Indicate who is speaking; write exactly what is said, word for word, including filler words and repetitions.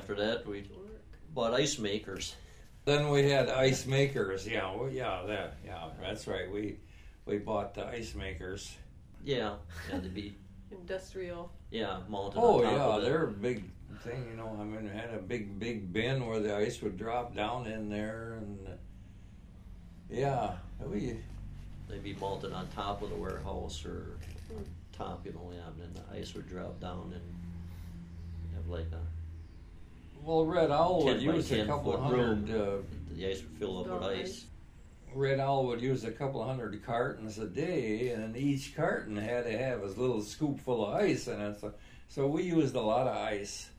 Speaker 1: after that, we bought ice makers.
Speaker 2: Then we had ice makers. Yeah, well, yeah, that, yeah, that's right. We we bought the ice makers.
Speaker 1: Yeah, yeah, they'd be
Speaker 3: industrial.
Speaker 1: Yeah, mounted
Speaker 2: oh,
Speaker 1: on top
Speaker 2: yeah,
Speaker 1: of it.
Speaker 2: they're a big thing, you know. I mean, it had a big, big bin where the ice would drop down in there, and uh, yeah, we.
Speaker 1: They'd be mounted on top of the warehouse or on top, you know, yeah, and then the ice would drop down and have like a
Speaker 2: Well, Red Owl would
Speaker 1: ten by
Speaker 2: use a
Speaker 1: ten
Speaker 2: couple
Speaker 1: foot
Speaker 2: of hundred.
Speaker 1: room.
Speaker 2: Uh,
Speaker 1: The ice would fill up with
Speaker 3: Dull
Speaker 1: ice.
Speaker 3: ice.
Speaker 2: Red Owl would use a couple of hundred cartons a day, and each carton had to have a little scoop full of ice in it. So, so we used a lot of ice.